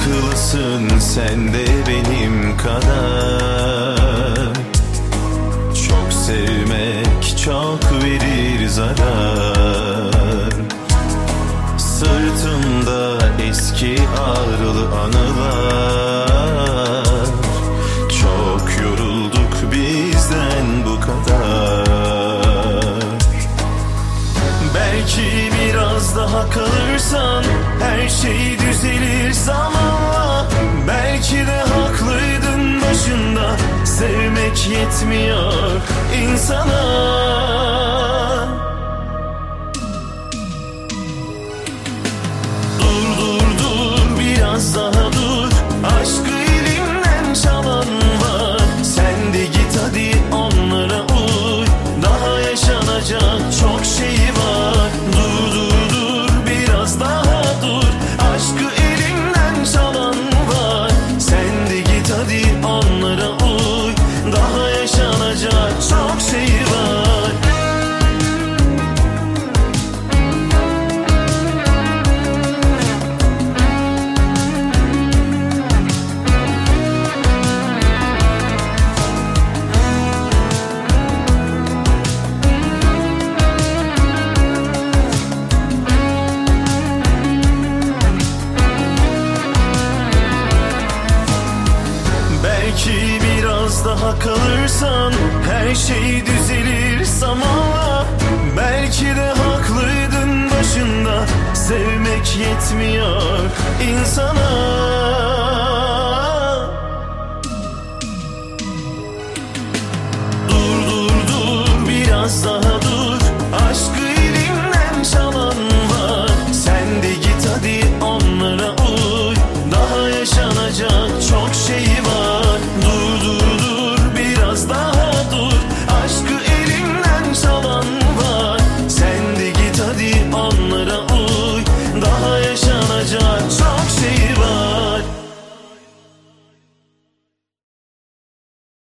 haklısın sen de benim kadar. Çok sevmek çok verir zarar. Sırtımda eski ağrılı anılar. Çok yorulduk bizden bu kadar. Belki biraz daha kalırsan her şey düzelir zamanla. Belki de haklıydın başında, sevmek yetmiyor insana. Biraz daha dur, aşkı elimden çalan var. Sen de git hadi onlara uy, daha yaşanacak çok şey var. Dur, biraz daha dur, aşkı elimden çalan var. Sen de git hadi onlara uy, daha yaşanacak çok şey var. Belki biraz daha kalırsan her şey düzelir zamanla. Belki de haklıydın başında, sevmek yetmiyor insana. Dur, biraz daha dur, aşkı elimden çalan var. Sen de git hadi onlara uy, daha yaşanacak çok şey var. Dur, biraz daha dur, aşkı elimden çalan var. Sen de git hadi onlara uy, daha yaşanacak